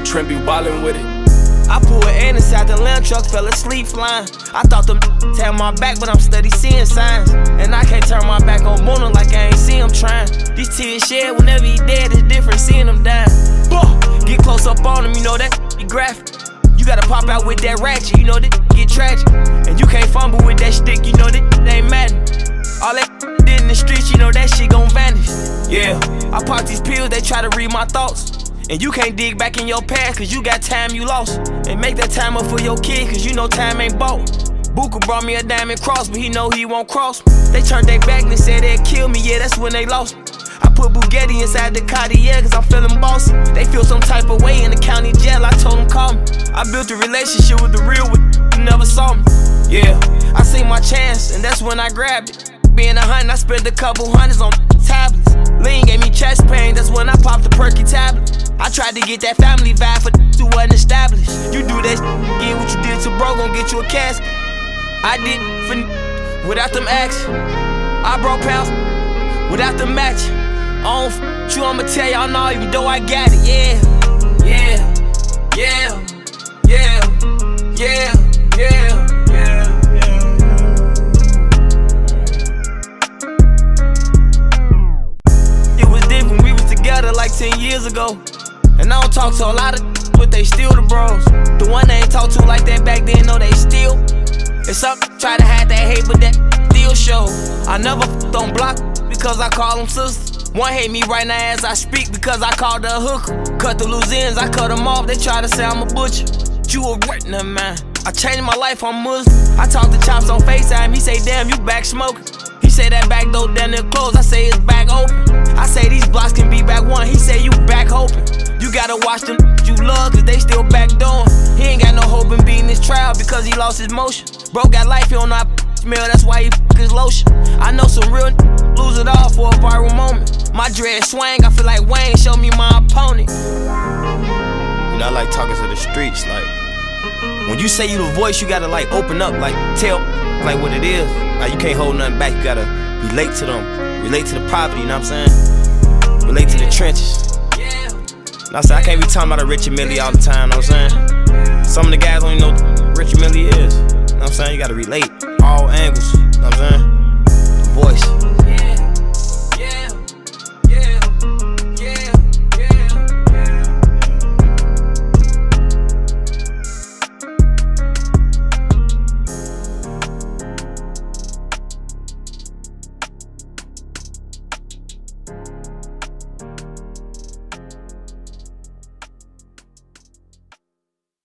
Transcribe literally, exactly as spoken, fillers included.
Trent be wildin' with it. I pulled in inside the lamb truck, fell asleep flying. I thought them had my back, but I'm steady seeing signs. And I can't turn my back on Bono like I ain't see him trying. These tears shed whenever he dead, it's different seeing him dying. Get close up on him, you know that be graphic. You gotta pop out with that ratchet, you know that get tragic. And you can't fumble with that stick, you know that ain't madden. All that did in the streets, you know that shit gon' vanish. Yeah, I pop these pills, they try to read my thoughts. And you can't dig back in your past, cause you got time you lost. And make that time up for your kid, cause you know time ain't bought. Buka brought me a diamond cross, but he know he won't cross me. They turned their back and they said they'd kill me, yeah, that's when they lost me. I put Bugatti inside the Cartier, cause I'm feeling bossy. They feel some type of way in the county jail, I told them call me. I built a relationship with the real with you never saw me. Yeah, I seen my chance, and that's when I grabbed it. Being a hundred, I spent a couple hundreds on tablets. Lean gave me chest pain, that's when I popped the perky tablet. I tried to get that family vibe for who wasn't established. You do that get what you did to bro, gon' get you a casket. I did for without them action. I broke pounds without the match. I don't f you, I'ma tell y'all now, even though I got it. Yeah, yeah, yeah, yeah, yeah, yeah. Like ten years ago. And I don't talk to a lot of but they still the bros. The one they ain't talk to like that back then, know they still. It's up, try to hide that hate, but that still show. I never f***ed on block because I call them sisters. One hate me right now as I speak because I called her a hooker. Cut the loose ends, I cut them off, they try to say I'm a butcher. You a retina man, I changed my life, I'm Muslim. I talked to Chops on FaceTime, he say damn you back smoking. He say that back door down there closed, I say it's back open. I say these blocks can be back one, he say you back hoping. You gotta watch them you love, cause they still back doing. He ain't got no hope in beating this trial because he lost his motion. Bro got life, he don't know how to smell, that's why he f his lotion. I know some real lose it all for a viral moment. My dread swang, I feel like Wayne, show me my opponent. You know, I like talking to the streets, like when you say you the voice, you gotta like open up, like tell like what it is. Like you can't hold nothing back, you gotta relate to them, relate to the poverty, you know what I'm saying? Relate to the trenches. And I say I can't be talking about a Richard Mille all the time, you know what I'm saying? Some of the guys don't even know what Richard Mille is. You know what I'm saying? You gotta relate all angles, you know what I'm saying?